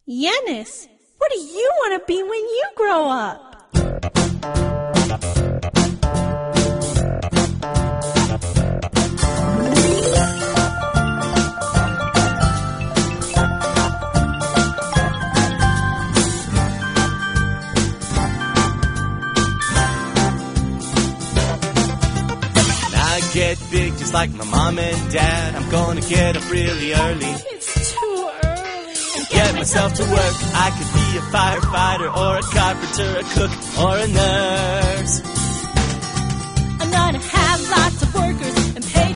Yanis, what do you want to be when you grow up? Get big just like my mom and dad. I'm gonna get up really early. It's too early. Get myself to work. I could be a firefighter or a carpenter, a cook or a nurse. I'm gonna have lots of workers